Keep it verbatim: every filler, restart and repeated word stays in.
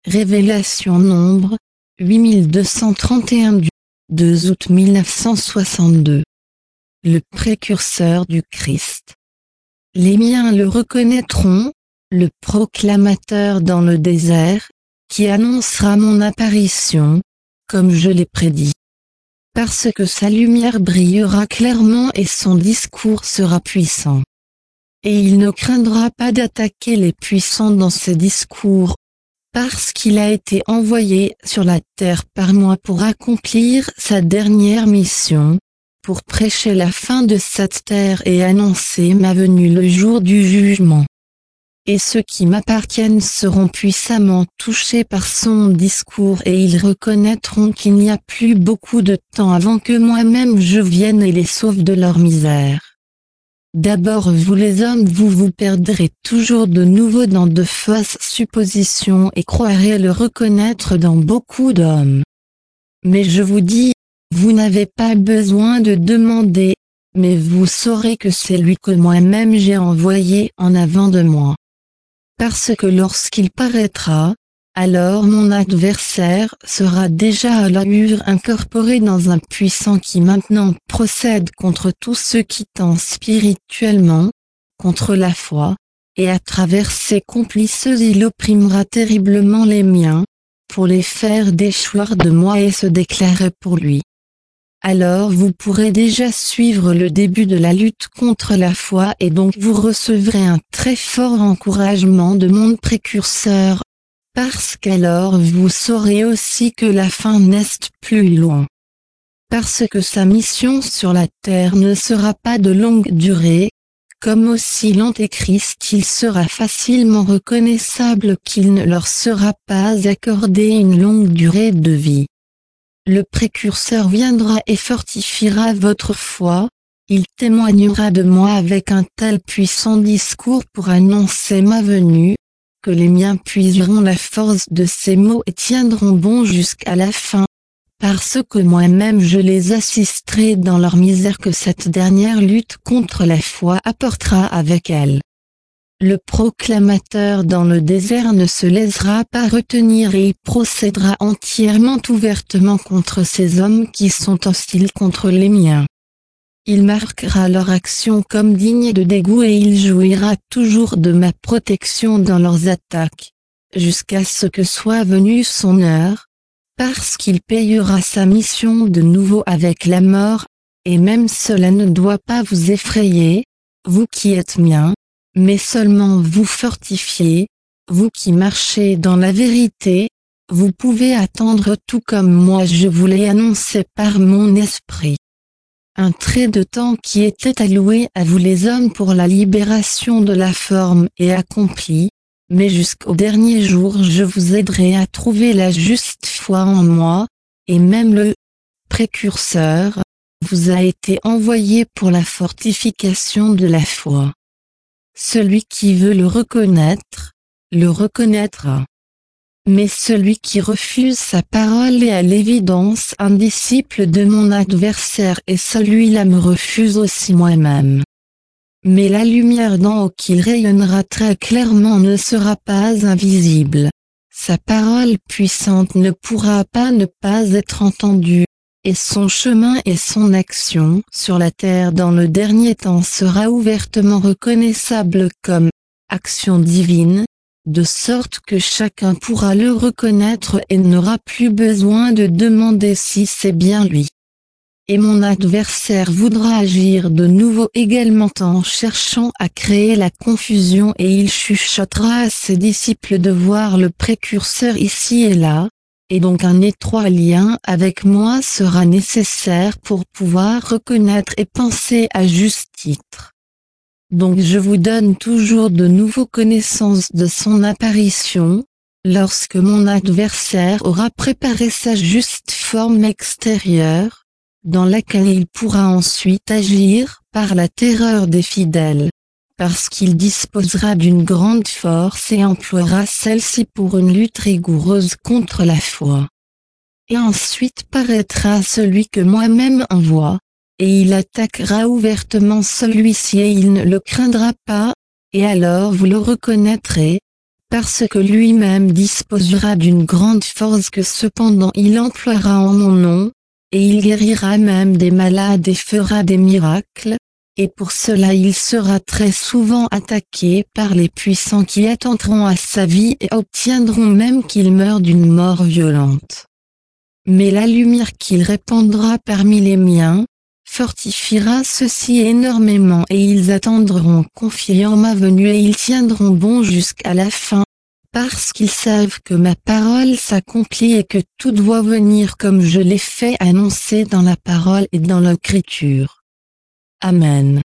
Révélation nombre huit mille deux cent trente et un du deux août mille neuf cent soixante-deux. Le précurseur du Christ. Les miens le reconnaîtront, le proclamateur dans le désert, qui annoncera mon apparition, comme je l'ai prédit. Parce que sa lumière brillera clairement et son discours sera puissant. Et il ne craindra pas d'attaquer les puissants dans ses discours, parce qu'il a été envoyé sur la terre par moi pour accomplir sa dernière mission, pour prêcher la fin de cette terre et annoncer ma venue le jour du jugement. Et ceux qui m'appartiennent seront puissamment touchés par son discours et ils reconnaîtront qu'il n'y a plus beaucoup de temps avant que moi-même je vienne et les sauve de leur misère. D'abord vous les hommes vous vous perdrez toujours de nouveau dans de fausses suppositions et croirez le reconnaître dans beaucoup d'hommes. Mais je vous dis, vous n'avez pas besoin de demander, mais vous saurez que c'est lui que moi-même j'ai envoyé en avant de moi. Parce que lorsqu'il paraîtra, alors mon adversaire sera déjà à l'allure incorporé dans un puissant qui maintenant procède contre tous ceux qui tentent spirituellement, contre la foi, et à travers ses complices il opprimera terriblement les miens, pour les faire déchoir de moi et se déclarer pour lui. Alors vous pourrez déjà suivre le début de la lutte contre la foi et donc vous recevrez un très fort encouragement de mon précurseur, parce qu'alors vous saurez aussi que la fin n'est plus loin. Parce que sa mission sur la terre ne sera pas de longue durée, comme aussi l'Antéchrist il sera facilement reconnaissable qu'il ne leur sera pas accordé une longue durée de vie. Le précurseur viendra et fortifiera votre foi, il témoignera de moi avec un tel puissant discours pour annoncer ma venue, que les miens puiseront la force de ces mots et tiendront bon jusqu'à la fin, parce que moi-même je les assisterai dans leur misère que cette dernière lutte contre la foi apportera avec elle. Le proclamateur dans le désert ne se laissera pas retenir et il procédera entièrement ouvertement contre ces hommes qui sont hostiles contre les miens. Il marquera leur action comme digne de dégoût et il jouira toujours de ma protection dans leurs attaques, jusqu'à ce que soit venue son heure, parce qu'il payera sa mission de nouveau avec la mort, et même cela ne doit pas vous effrayer, vous qui êtes miens, mais seulement vous fortifiez, vous qui marchez dans la vérité, vous pouvez attendre tout comme moi je vous l'ai annoncé par mon esprit. Un trait de temps qui était alloué à vous les hommes pour la libération de la forme est accompli, mais jusqu'au dernier jour je vous aiderai à trouver la juste foi en moi, et même le précurseur vous a été envoyé pour la fortification de la foi. Celui qui veut le reconnaître, le reconnaîtra. Mais celui qui refuse sa parole est à l'évidence un disciple de mon adversaire et celui-là me refuse aussi moi-même. Mais la lumière d'en haut qu'il rayonnera très clairement ne sera pas invisible. Sa parole puissante ne pourra pas ne pas être entendue, et son chemin et son action sur la terre dans le dernier temps sera ouvertement reconnaissable comme action divine, de sorte que chacun pourra le reconnaître et n'aura plus besoin de demander si c'est bien lui. Et mon adversaire voudra agir de nouveau également en cherchant à créer la confusion et il chuchotera à ses disciples de voir le précurseur ici et là, et donc un étroit lien avec moi sera nécessaire pour pouvoir reconnaître et penser à juste titre. Donc je vous donne toujours de nouveau connaissance de son apparition, lorsque mon adversaire aura préparé sa juste forme extérieure, dans laquelle il pourra ensuite agir par la terreur des fidèles, parce qu'il disposera d'une grande force et emploiera celle-ci pour une lutte rigoureuse contre la foi. Et ensuite paraîtra celui que moi-même envoie, et il attaquera ouvertement celui-ci et il ne le craindra pas, et alors vous le reconnaîtrez, parce que lui-même disposera d'une grande force que cependant il emploiera en mon nom, et il guérira même des malades et fera des miracles, et pour cela il sera très souvent attaqué par les puissants qui attenteront à sa vie et obtiendront même qu'il meure d'une mort violente. Mais la lumière qu'il répandra parmi les miens, fortifiera ceux-ci énormément et ils attendront confiants ma venue et ils tiendront bon jusqu'à la fin, parce qu'ils savent que ma parole s'accomplit et que tout doit venir comme je l'ai fait annoncer dans la parole et dans l'écriture. Amen.